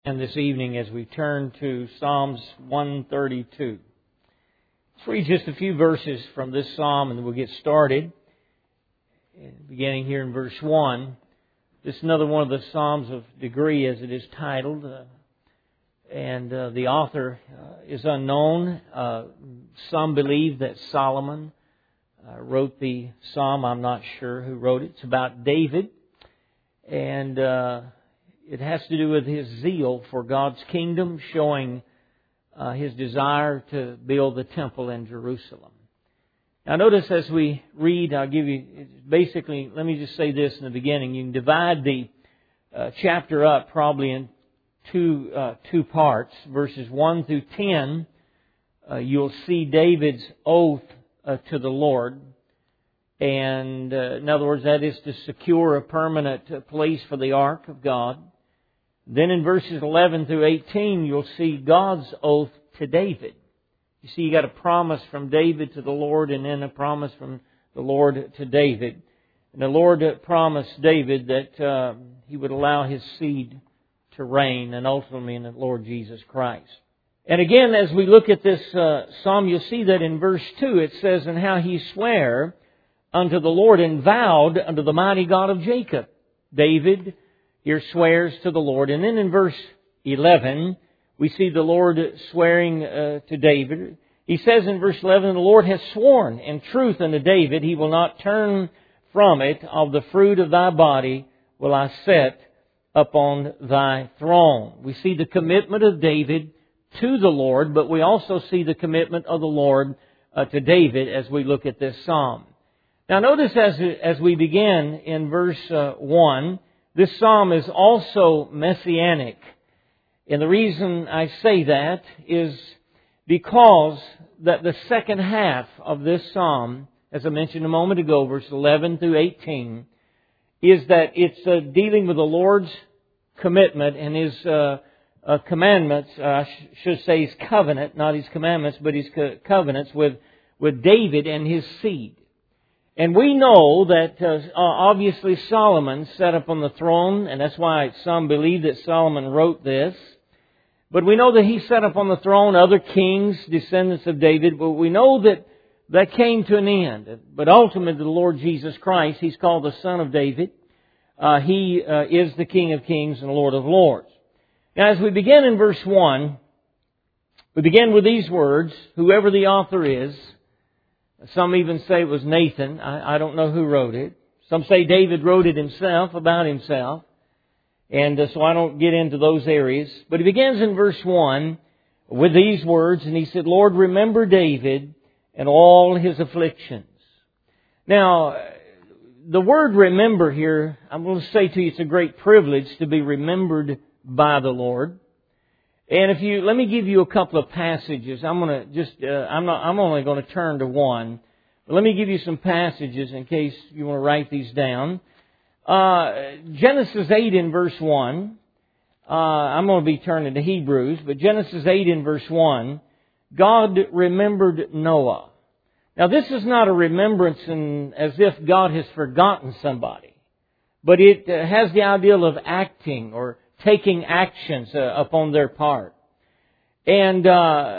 And this evening as we turn to Psalms 132. Let's read just a few verses from this psalm and then we'll get started. Beginning here in verse 1. This is another one of the Psalms of degree as it is titled. The author is unknown. Some believe that Solomon wrote the psalm. I'm not sure who wrote it. It's about David. And it has to do with his zeal for God's kingdom, showing his desire to build the temple in Jerusalem. Now notice as we read, I'll give you, basically, let me just say this in the beginning. You can divide the chapter up probably in two parts. Verses 1 through 10, you'll see David's oath to the Lord. And in other words, that is to secure a permanent place for the ark of God. Then in verses 11 through 18, you'll see God's oath to David. You see, you got a promise from David to the Lord and then a promise from the Lord to David. And the Lord promised David that He would allow his seed to reign and ultimately in the Lord Jesus Christ. And again, as we look at this psalm, you'll see that in verse 2 it says, "And how he sware unto the Lord and vowed unto the mighty God of Jacob." David here swears to the Lord. And then in verse 11, we see the Lord swearing to David. He says in verse 11, "The Lord has sworn in truth unto David, He will not turn from it. Of the fruit of thy body will I set upon thy throne." We see the commitment of David to the Lord, but we also see the commitment of the Lord to David as we look at this psalm. Now notice as we begin in verse 1, this psalm is also messianic. And the reason I say that is because that the second half of this psalm, as I mentioned a moment ago, verse 11 through 18, is that it's dealing with the Lord's commitment and His commandments, I should say His covenant, not His commandments, but His covenants with David and his seed. And we know that obviously Solomon sat up on the throne, and that's why some believe that Solomon wrote this. But we know that he sat up on the throne, other kings, descendants of David, but we know that came to an end. But ultimately the Lord Jesus Christ, He's called the Son of David. He is the King of Kings and Lord of Lords. Now as we begin in verse 1, we begin with these words, whoever the author is. Some even say it was Nathan. I don't know who wrote it. Some say David wrote it himself, about himself. And so I don't get into those areas. But he begins in verse 1 with these words, and he said, "Lord, remember David and all his afflictions." Now, the word remember here, I'm going to say to you, it's a great privilege to be remembered by the Lord. And let me give you a couple of passages. I'm only going to turn to one. But let me give you some passages in case you want to write these down. Genesis 8 in verse 1. I'm going to be turning to Hebrews, but Genesis 8 in verse 1. God remembered Noah. Now this is not a remembrance as if God has forgotten somebody. But it has the ideal of acting or taking actions upon their part. And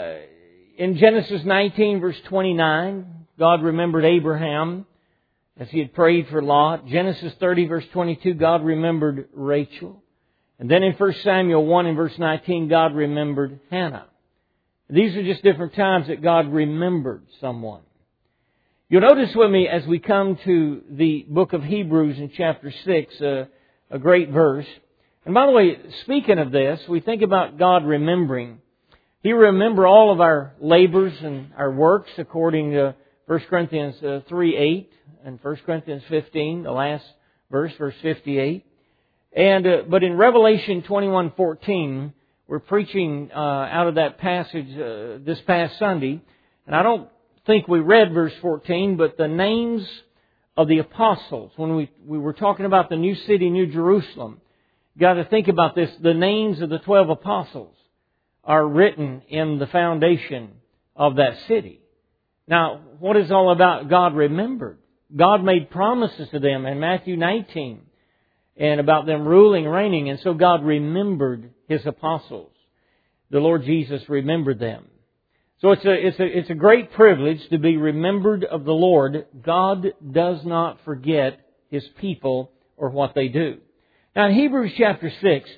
in Genesis 19 verse 29, God remembered Abraham as he had prayed for Lot. Genesis 30 verse 22, God remembered Rachel. And then in 1 Samuel 1 and verse 19, God remembered Hannah. These are just different times that God remembered someone. You'll notice with me as we come to the book of Hebrews in chapter 6, a great verse. And by the way, speaking of this, we think about God remembering. He will remember all of our labors and our works according to 1 Corinthians 3:8 and 1 Corinthians 15, the last verse, verse 58. But in Revelation 21:14, we're preaching out of that passage this past Sunday. And I don't think we read verse 14, but the names of the apostles, when we were talking about the new city, New Jerusalem, got to think about this. The names of the 12 apostles are written in the foundation of that city. Now, what is all about God remembered? God made promises to them in Matthew 19. and about them ruling and reigning. And so God remembered His apostles. The Lord Jesus remembered them. So it's a great privilege to be remembered of the Lord. God does not forget His people or what they do. Now in Hebrews chapter 6,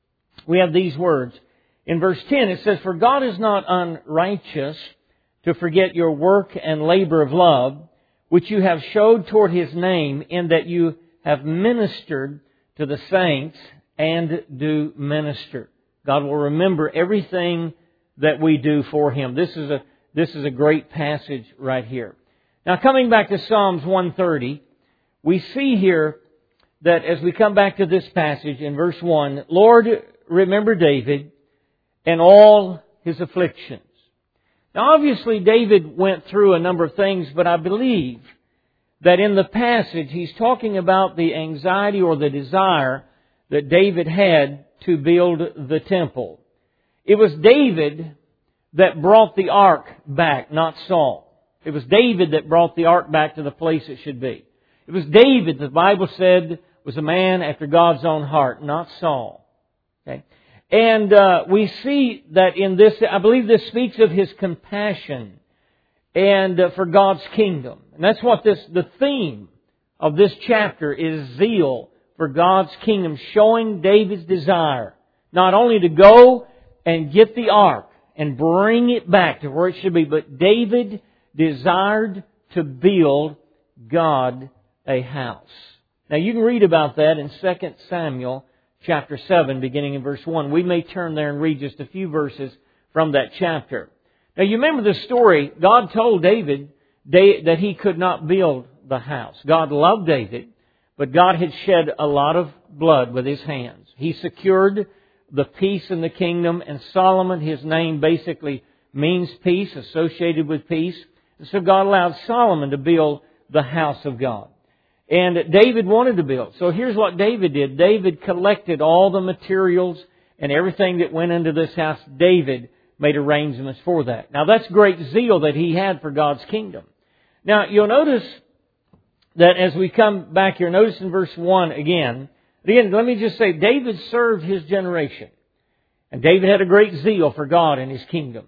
we have these words. In verse 10 it says, "For God is not unrighteous to forget your work and labor of love, which you have showed toward His name, in that you have ministered to the saints and do minister." God will remember everything that we do for Him. This is a great passage right here. Now coming back to Psalms 130, we see here that as we come back to this passage in verse 1, "Lord, remember David and all his afflictions." Now obviously David went through a number of things, but I believe that in the passage he's talking about the anxiety or the desire that David had to build the temple. It was David that brought the ark back, not Saul. It was David that brought the ark back to the place it should be. It was David, the Bible said, was a man after God's own heart, not Saul. Okay? And we see that in this, I believe this speaks of his compassion and for God's kingdom. And that's what the theme of this chapter is, zeal for God's kingdom, showing David's desire not only to go and get the ark and bring it back to where it should be, but David desired to build God a house. Now you can read about that in 2 Samuel chapter 7, beginning in verse 1. We may turn there and read just a few verses from that chapter. Now you remember the story. God told David that he could not build the house. God loved David, but God had shed a lot of blood with His hands. He secured the peace in the kingdom, and Solomon, his name basically means peace, associated with peace. And so God allowed Solomon to build the house of God. And David wanted to build. So here's what David did. David collected all the materials and everything that went into this house. David made arrangements for that. Now that's great zeal that he had for God's kingdom. Now you'll notice that as we come back here, notice in verse 1 again, let me just say, David served his generation. And David had a great zeal for God and His kingdom.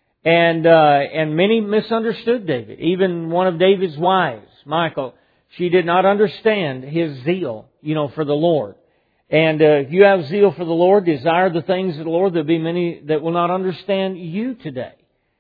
And many misunderstood David. Even one of David's wives, Michal, she did not understand his zeal, for the Lord. And if you have zeal for the Lord, desire the things of the Lord, there'll be many that will not understand you today.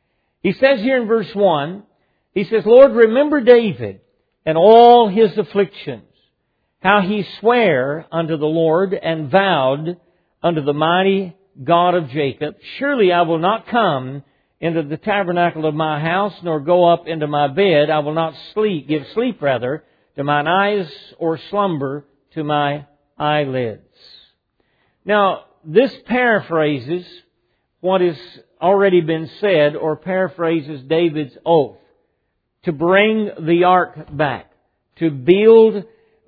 He says here in verse 1, he says, "Lord, remember David and all his afflictions, how he sware unto the Lord and vowed unto the mighty God of Jacob, surely I will not come into the tabernacle of my house, nor go up into my bed. I will not give sleep to mine eyes, or slumber to my eyelids." Now, this paraphrases what has already been said, or paraphrases David's oath to bring the ark back, to build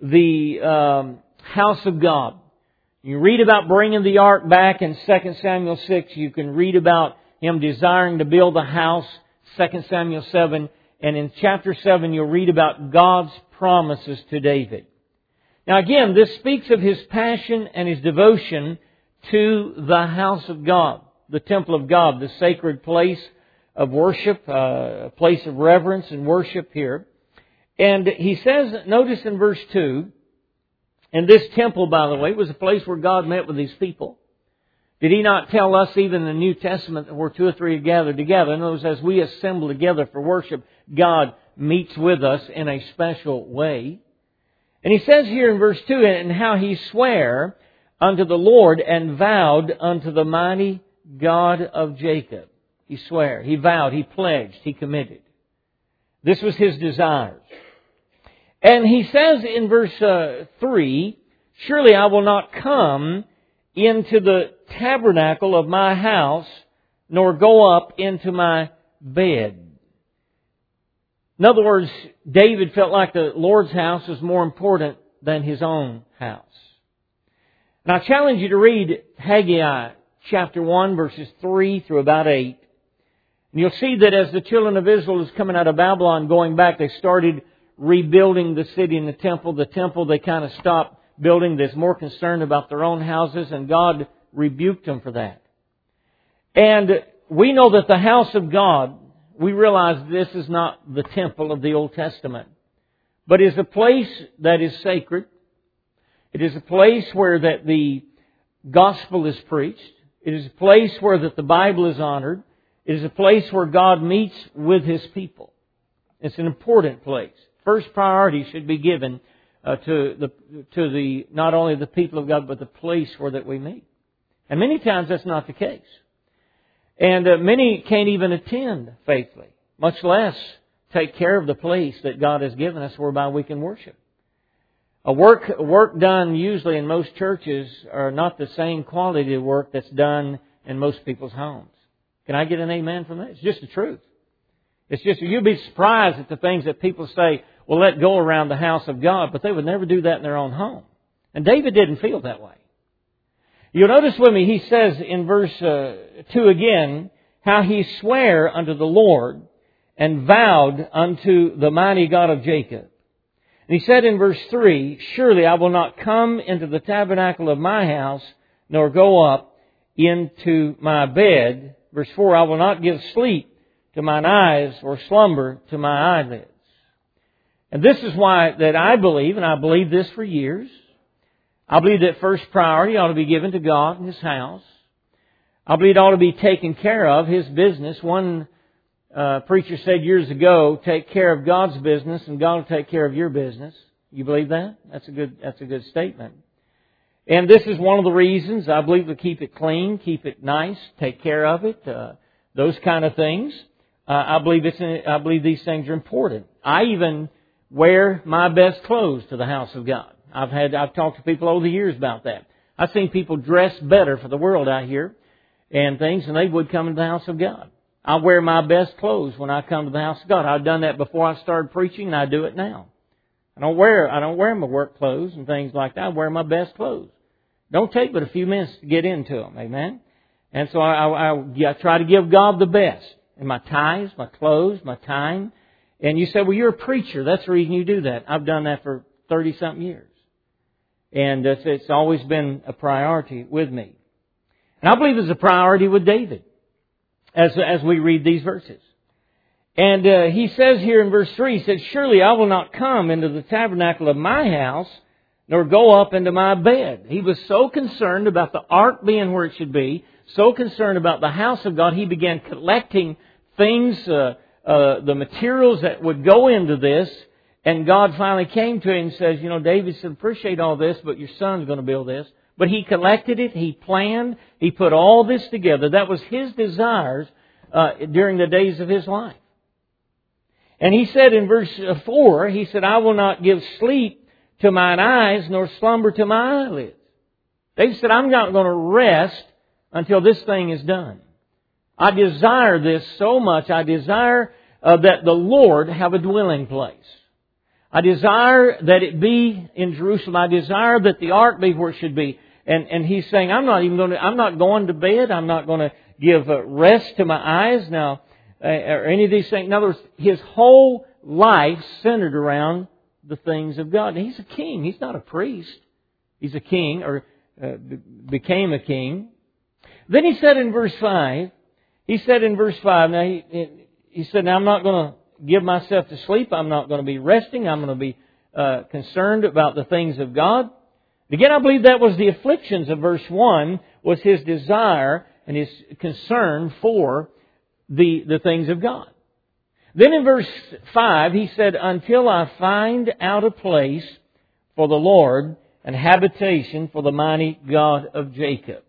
the house of God. You read about bringing the ark back in 2 Samuel 6. You can read about him desiring to build a house, 2 Samuel 7. And in chapter 7, you'll read about God's promises to David. Now again, this speaks of his passion and his devotion to the house of God, the temple of God, the sacred place of worship, a place of reverence and worship here. And he says, notice in verse 2, and this temple, by the way, was a place where God met with His people. Did He not tell us even in the New Testament that where two or three are gathered together? In other words, as we assemble together for worship, God meets with us in a special way. And He says here in verse 2, and how He sware unto the Lord and vowed unto the mighty God of Jacob. He sware, He vowed, He pledged, He committed. This was His desire. And He says in verse 3, "Surely I will not come into the tabernacle of my house, nor go up into my bed." In other words, David felt like the Lord's house was more important than his own house. And I challenge you to read Haggai chapter 1, verses 3 through about 8. And you'll see that as the children of Israel was coming out of Babylon, going back, they started rebuilding the city and the temple. The temple, they kind of stopped building that's more concerned about their own houses, and God rebuked them for that. And we know that the house of God, we realize this is not the temple of the Old Testament, but is a place that is sacred. It is a place where that the gospel is preached. It is a place where that the Bible is honored. It is a place where God meets with His people. It's an important place. First priority should be given to the not only the people of God, but the place where that we meet. And many times that's not the case. And many can't even attend faithfully, much less take care of the place that God has given us whereby we can worship. Work done usually in most churches are not the same quality of work that's done in most people's homes. Can I get an amen from that? It's just the truth. It's just, you'll be surprised at the things that people say, well, let go around the house of God, but they would never do that in their own home. And David didn't feel that way. You'll notice with me, he says in verse 2 again, how he sware unto the Lord and vowed unto the mighty God of Jacob. And he said in verse 3, surely I will not come into the tabernacle of my house, nor go up into my bed. Verse 4, I will not give sleep to mine eyes, or slumber to my eyelids. And this is why that I believe, and I believe this for years, I believe that first priority ought to be given to God and His house. I believe it ought to be taken care of, His business. One preacher said years ago, take care of God's business and God will take care of your business. You believe that? That's a good statement. And this is one of the reasons I believe to keep it clean, keep it nice, take care of it, those kind of things. I believe these things are important. I even wear my best clothes to the house of God. I've talked to people over the years about that. I've seen people dress better for the world out here and things than they would come into the house of God. I wear my best clothes when I come to the house of God. I've done that before I started preaching, and I do it now. I don't wear my work clothes and things like that. I wear my best clothes. Don't take but a few minutes to get into them. Amen? And so I try to give God the best in my tithes, my clothes, my time. And you say, well, you're a preacher. That's the reason you do that. I've done that for 30-something years. And it's always been a priority with me. And I believe it's a priority with David as we read these verses. And he says here in verse 3, he says, surely I will not come into the tabernacle of my house, nor go up into my bed. He was so concerned about the ark being where it should be, so concerned about the house of God, he began collecting things, the materials that would go into this. And God finally came to him and says, David said, appreciate all this, but your son's going to build this. But he collected it, he planned, he put all this together. That was his desires during the days of his life. And he said in verse 4, he said, I will not give sleep to mine eyes, nor slumber to my eyelids. David said, I'm not going to rest until this thing is done. I desire this so much. I desire that the Lord have a dwelling place. I desire that it be in Jerusalem. I desire that the ark be where it should be. And he's saying, I'm not going to bed. I'm not going to give rest to my eyes now, or any of these things. In other words, his whole life centered around the things of God. And he's a king. He's not a priest. He's a king, or became a king. Then he said in verse 5, now he said, now I'm not going to give myself to sleep. I'm not going to be resting. I'm going to be concerned about the things of God. Again, I believe that was the afflictions of verse 1, was his desire and his concern for the things of God. Then in verse 5, he said, until I find out a place for the Lord and habitation for the mighty God of Jacob.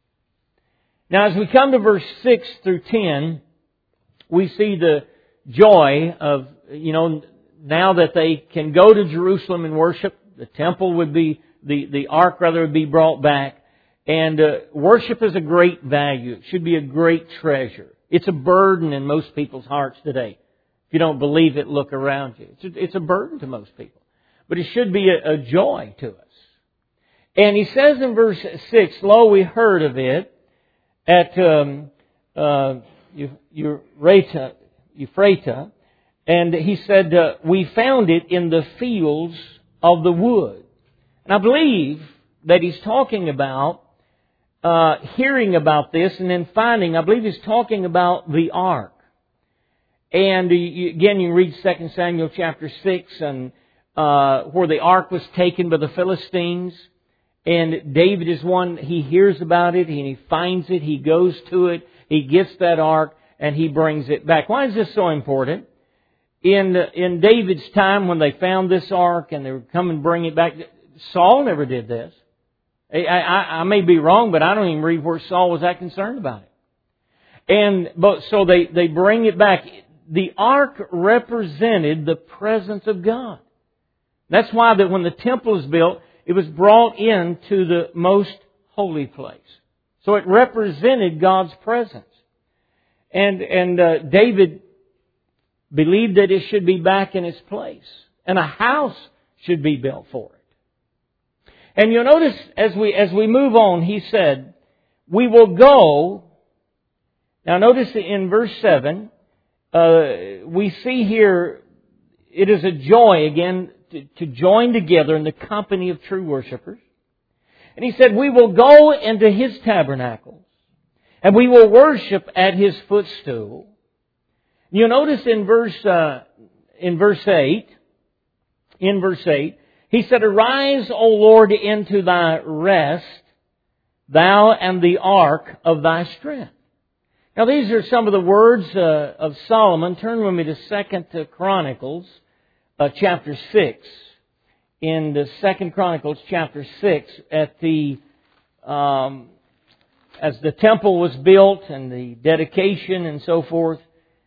Now, as we come to verse 6 through 10, we see the joy of, now that they can go to Jerusalem and worship. The temple would be, the ark rather would be brought back. And worship is a great value. It should be a great treasure. It's a burden in most people's hearts today. If you don't believe it, look around you. It's a burden to most people. But it should be a joy to us. And he says in verse 6, lo, we heard of it at Euphratah, and he said, we found it in the fields of the wood. And I believe that he's talking about hearing about this and then finding, I believe he's talking about the ark. And again, you can read 2 Samuel chapter 6 and where the ark was taken by the Philistines. And David is one, he hears about it and he finds it, he goes to it, he gets that ark and he brings it back. Why is this so important? In David's time when they found this ark and they would come and bring it back, Saul never did this. I may be wrong, but I don't even read where Saul was that concerned about it. So they bring it back. The ark represented the presence of God. That's why that when the temple was built, it was brought into the most holy place. So it represented God's presence. And David believed that it should be back in its place. And a house should be built for it. And you'll notice as we move on, he said, we will go. Now notice in verse 7, we see here, it is a joy again to join together in the company of true worshipers. And he said, we will go into His tabernacles and we will worship at His footstool. You'll notice in verse 8, he said, arise, O Lord, into Thy rest, Thou and the ark of Thy strength. Now these are some of the words of Solomon. Turn with me to 2 Chronicles chapter 6. In the 2 Chronicles chapter 6, at the as the temple was built and the dedication and so forth,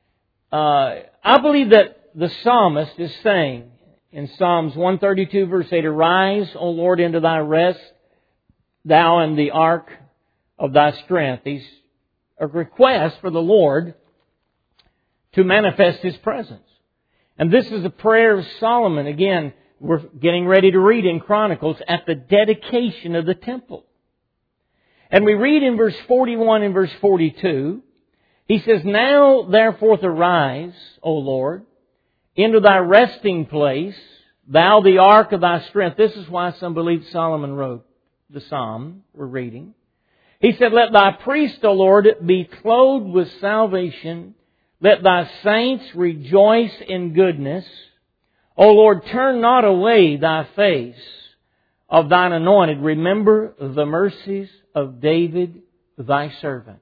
I believe that the psalmist is saying in Psalms 132 verse 8, arise, O Lord, into Thy rest, Thou and the ark of Thy strength. These are requests for the Lord to manifest His presence. And this is a prayer of Solomon. Again, we're getting ready to read in Chronicles at the dedication of the temple. And we read in verse 41 and verse 42, he says, now therefore arise, O Lord, into Thy resting place, Thou the ark of Thy strength. This is why some believe Solomon wrote the psalm we're reading. He said, let Thy priests, O Lord, be clothed with salvation. Let Thy saints rejoice in goodness. O Lord, turn not away Thy face of Thine anointed. Remember the mercies of David, Thy servant.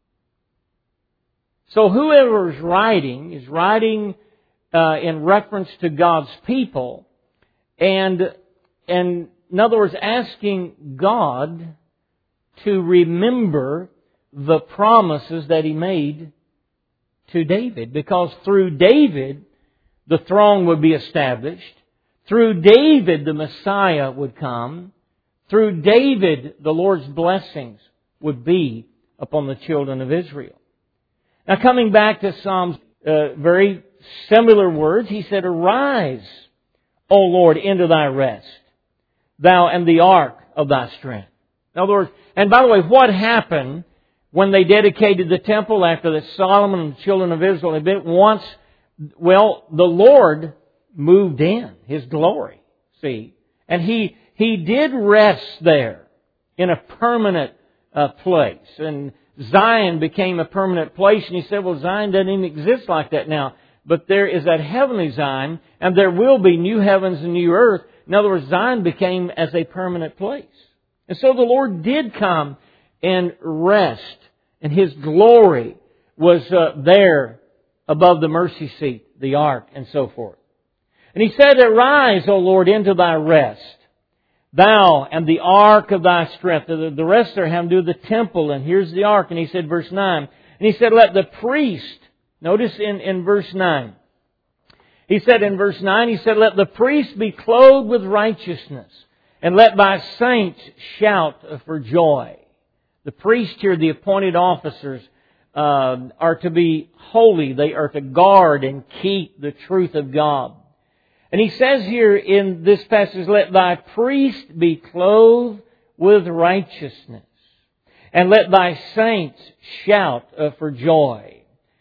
So whoever is writing in reference to God's people, and in other words, asking God to remember the promises that He made to David. Because through David, the throne would be established. Through David, the Messiah would come. Through David, the Lord's blessings would be upon the children of Israel. Now coming back to Psalms, very similar words, he said, arise, O Lord, into Thy rest, Thou and the ark of Thy strength. In other words, and by the way, what happened when they dedicated the temple after that Solomon and the children of Israel had been once, well, the Lord moved in His glory, see. And He did rest there in a permanent place. And Zion became a permanent place. And he said, well, Zion doesn't even exist like that now. But there is that heavenly Zion, and there will be new heavens and new earth. In other words, Zion became as a permanent place. And so the Lord did come and rest, and His glory was there above the mercy seat, the ark, and so forth. And He said, arise, O Lord, into Thy rest, Thou and the ark of Thy strength. The rest there have to do with the temple, and here's the ark. And He said, verse 9, and He said, let the priest, notice in verse 9, He said in verse 9, He said, let the priest be clothed with righteousness, and let Thy saints shout for joy. The priests here, the appointed officers, are to be holy. They are to guard and keep the truth of God. And he says here in this passage, let Thy priest be clothed with righteousness, and let Thy saints shout for joy.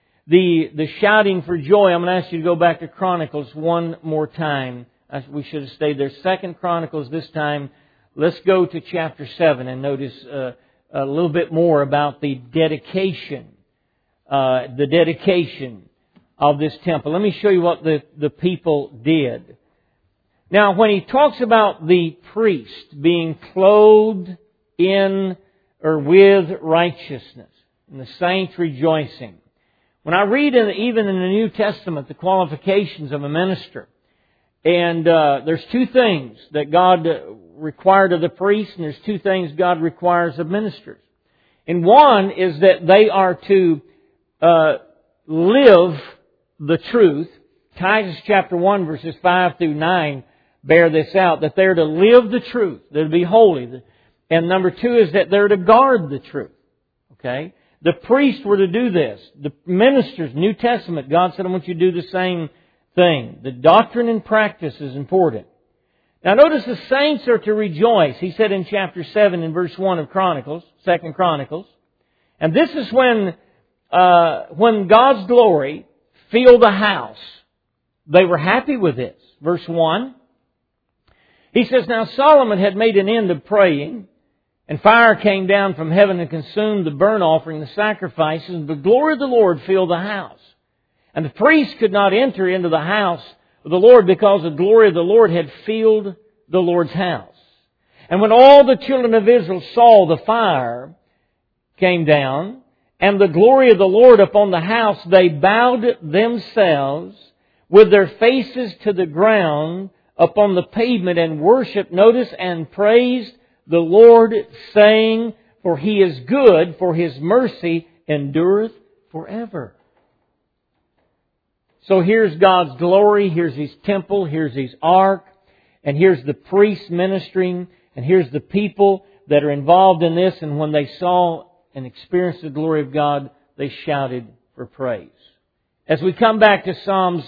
The shouting for joy, I'm going to ask you to go back to Chronicles one more time. We should have stayed there. 2 Chronicles this time, let's go to chapter 7 and notice a little bit more about the dedication of this temple. Let me show you what the people did. Now, when he talks about the priest being clothed in or with righteousness, and the saints rejoicing, when I read even in the New Testament the qualifications of a minister, and there's two things that God required of the priest, and there's two things God requires of ministers. And one is that they are to live the truth. Titus chapter 1 verses 5 through 9 bear this out, that they're to live the truth, they're to be holy. And number two is that they're to guard the truth. Okay? The priests were to do this. The ministers, New Testament, God said, I want you to do the same thing. The doctrine and practice is important. Now notice the saints are to rejoice. He said in chapter 7 in verse 1 of Chronicles, 2 Chronicles. And this is when God's glory filled the house. They were happy with this. Verse 1. He says, Now Solomon had made an end of praying, and fire came down from heaven and consumed the burnt offering, the sacrifices, and the glory of the Lord filled the house. And the priest could not enter into the house of the Lord because the glory of the Lord had filled the Lord's house. And when all the children of Israel saw the fire came down and the glory of the Lord upon the house, they bowed themselves with their faces to the ground upon the pavement and worshiped, notice, and praised the Lord, saying, For He is good, for His mercy endureth forever. So here's God's glory, here's His temple, here's His ark, and here's the priests ministering, and here's the people that are involved in this, and when they saw and experienced the glory of God, they shouted for praise. As we come back to Psalms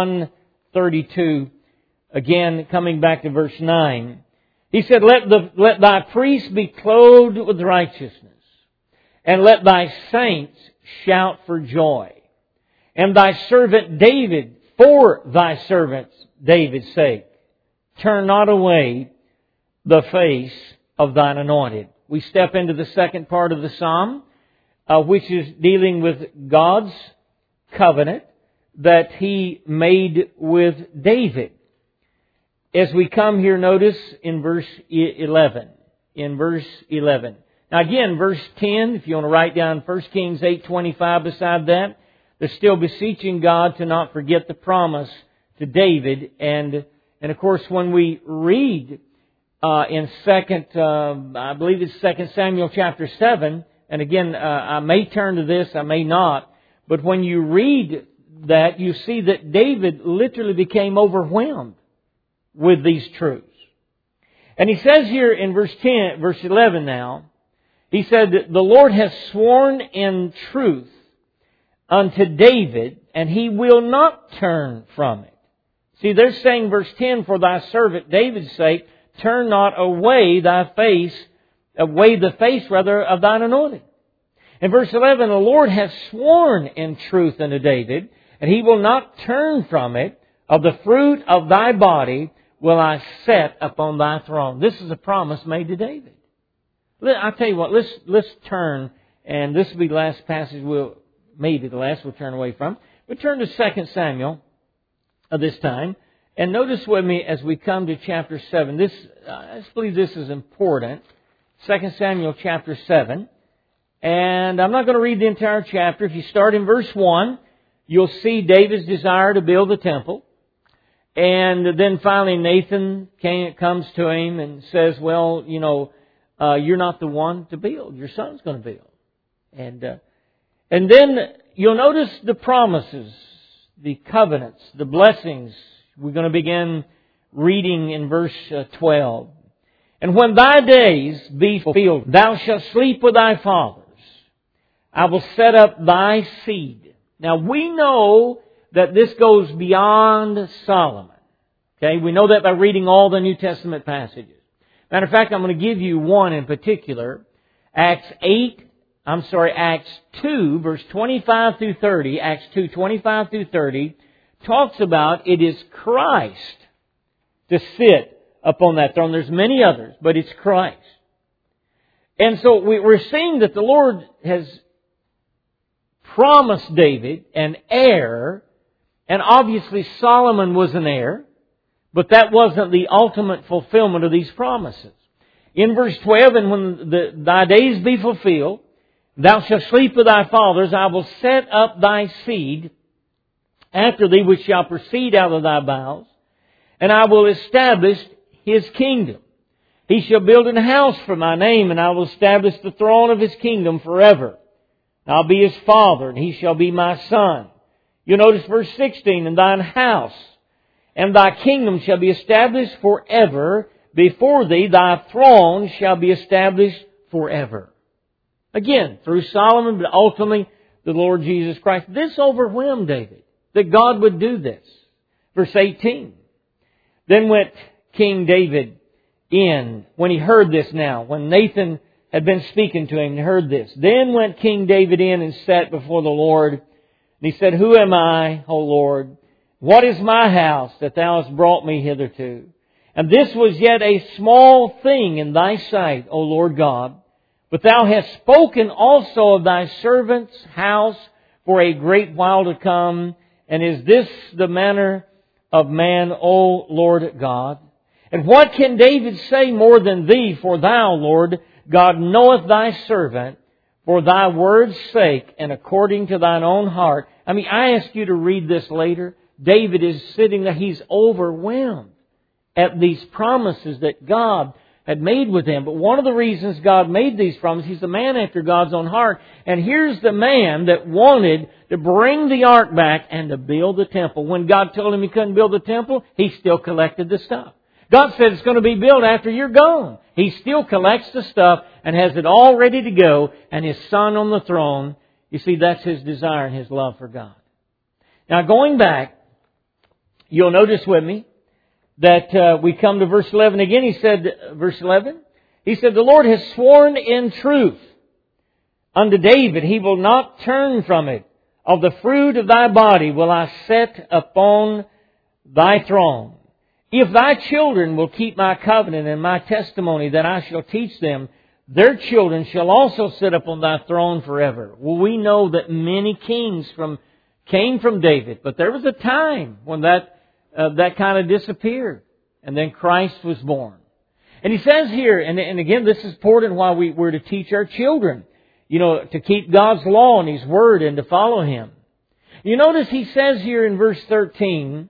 132, again, coming back to verse 9, he said, Let thy priests be clothed with righteousness, and let thy saints shout for joy. And thy servant David, for thy servant David's sake, turn not away the face of thine anointed. We step into the second part of the psalm, which is dealing with God's covenant that He made with David. As we come here, notice in verse 11. In verse 11. Now again, verse 10, if you want to write down 1 Kings 8:25 beside that, they're still beseeching God to not forget the promise to David. And of course, when we read in I believe it's 2 Samuel chapter 7, and again, I may turn to this, I may not, but when you read that, you see that David literally became overwhelmed with these truths. And he says here in verse 11 now, he said that the Lord has sworn in truth unto David, and He will not turn from it. See, they're saying, verse 10, For thy servant David's sake, turn not away the face of thine anointed. In verse 11, the Lord has sworn in truth unto David, and He will not turn from it. Of the fruit of thy body will I set upon thy throne. This is a promise made to David. I'll tell you what, let's turn, and this will be the last passage we'll turn away from. We'll turn to 2 Samuel this time. And notice with me as we come to chapter 7. I just believe this is important. 2 Samuel chapter 7. And I'm not going to read the entire chapter. If you start in verse 1, you'll see David's desire to build the temple. And then finally Nathan comes to him and says, well, you're not the one to build. Your son's going to build. And then you'll notice the promises, the covenants, the blessings. We're going to begin reading in verse 12. And when thy days be fulfilled, thou shalt sleep with thy fathers. I will set up thy seed. Now we know that this goes beyond Solomon. Okay, we know that by reading all the New Testament passages. Matter of fact, I'm going to give you one in particular. Acts 2, verse 25 through 30, Acts 2, 25 through 30, talks about it is Christ to sit upon that throne. There's many others, but it's Christ. And so we're seeing that the Lord has promised David an heir, and obviously Solomon was an heir, but that wasn't the ultimate fulfillment of these promises. In verse 12, and when thy days be fulfilled, thou shalt sleep with thy fathers, I will set up thy seed after thee, which shall proceed out of thy bowels, and I will establish his kingdom. He shall build an house for my name, and I will establish the throne of his kingdom forever. I'll be his father, and he shall be my son. You notice verse 16, and thine house and thy kingdom shall be established forever. Before thee thy throne shall be established forever. Again, through Solomon, but ultimately the Lord Jesus Christ. This overwhelmed David, that God would do this. Verse 18. Then went King David in, when he heard this now, when Nathan had been speaking to him and heard this. Then went King David in and sat before the Lord. And he said, Who am I, O Lord? What is my house that thou hast brought me hitherto? And this was yet a small thing in thy sight, O Lord God. But thou hast spoken also of thy servant's house for a great while to come. And is this the manner of man, O Lord God? And what can David say more than thee? For thou, Lord God, knoweth thy servant for thy word's sake and according to thine own heart. I mean, I ask you to read this later. David is sitting there. He's overwhelmed at these promises that God had made with him. But one of the reasons God made these promises, he's a man after God's own heart. And here's the man that wanted to bring the ark back and to build the temple. When God told him he couldn't build the temple, he still collected the stuff. God said it's going to be built after you're gone. He still collects the stuff and has it all ready to go, and his son on the throne. You see, that's his desire and his love for God. Now, going back, you'll notice with me that we come to verse 11 again. He said, verse 11, he said, The Lord has sworn in truth unto David, he will not turn from it. Of the fruit of thy body will I set upon thy throne. If thy children will keep my covenant and my testimony that I shall teach them, their children shall also sit upon thy throne forever. Well, we know that many kings came from David, but there was a time when that kind of disappeared, and then Christ was born. And he says here, and again, this is important why we're to teach our children, to keep God's law and His Word and to follow Him. You notice he says here in verse 13,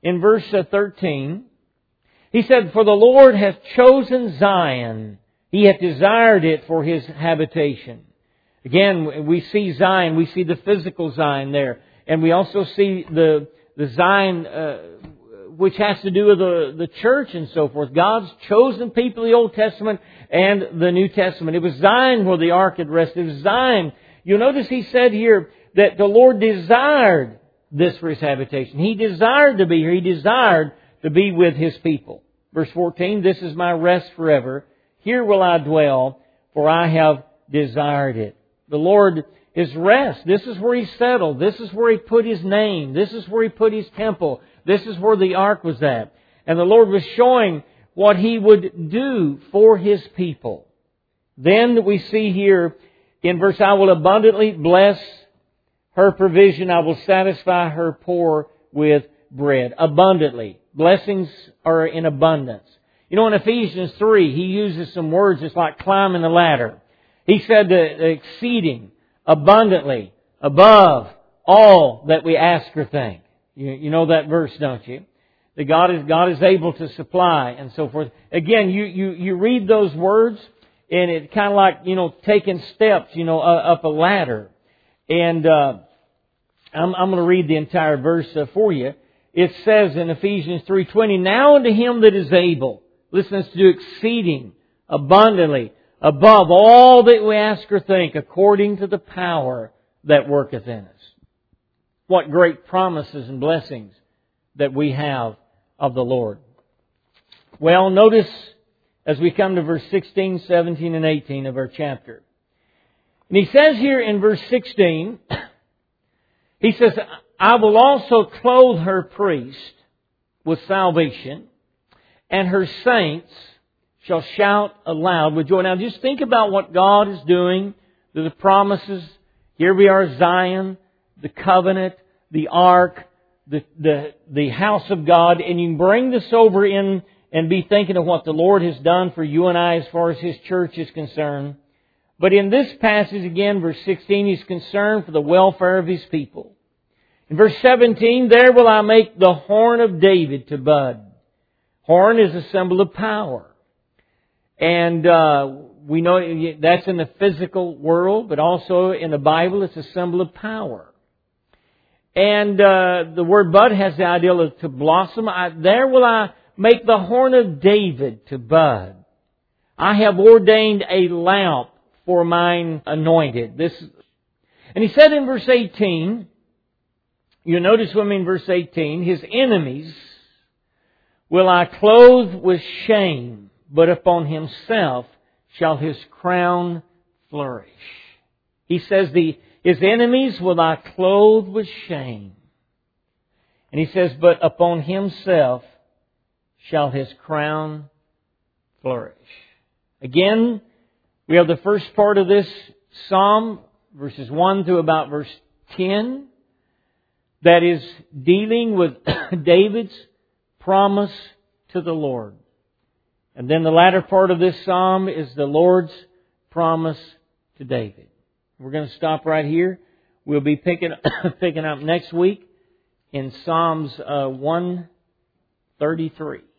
he said, For the Lord hath chosen Zion. He hath desired it for His habitation. Again, we see Zion. We see the physical Zion there. And we also see the Zion, which has to do with the church and so forth. God's chosen people, the Old Testament and the New Testament. It was Zion where the ark had rested. It was Zion. You'll notice he said here that the Lord desired this for His habitation. He desired to be here. He desired to be with His people. Verse 14, This is my rest forever. Here will I dwell, for I have desired it. The Lord, His rest. This is where He settled. This is where He put His name. This is where He put His temple. This is where the ark was at. And the Lord was showing what He would do for His people. Then we see here in verse, I will abundantly bless her provision. I will satisfy her poor with bread. Abundantly. Blessings are in abundance. In Ephesians 3, he uses some words just like climbing the ladder. He said exceeding, abundantly, above all that we ask or think. You know that verse, don't you? That God is able to supply and so forth. Again, you read those words and it's kind of like, taking steps, up a ladder. And I'm going to read the entire verse for you. It says in Ephesians 3:20, Now unto Him that is able, listen, to do exceeding, abundantly, above all that we ask or think, according to the power that worketh in us. What great promises and blessings that we have of the Lord. Well, notice as we come to verse 16, 17, and 18 of our chapter. And he says here in verse 16, he says, I will also clothe her priest with salvation, and her saints shall shout aloud with joy. Now just think about what God is doing. The promises. Here we are, Zion, the covenant, the ark, the house of God. And you can bring this over in and be thinking of what the Lord has done for you and I as far as His church is concerned. But in this passage again, verse 16, He's concerned for the welfare of His people. In verse 17, there will I make the horn of David to bud. Horn is a symbol of power. And we know that's in the physical world, but also in the Bible it's a symbol of power. And the word bud has the idea of to blossom. There will I make the horn of David to bud. I have ordained a lamp for mine anointed. And He said in verse 18, you notice with me in verse 18, His enemies will I clothe with shame, but upon Himself shall His crown flourish. He says His enemies will I clothe with shame. And He says, but upon Himself shall His crown flourish. Again, we have the first part of this psalm, verses 1 through about verse 10, that is dealing with David's promise to the Lord. And then the latter part of this psalm is the Lord's promise to David. We're going to stop right here. We'll be picking up next week in Psalms 133.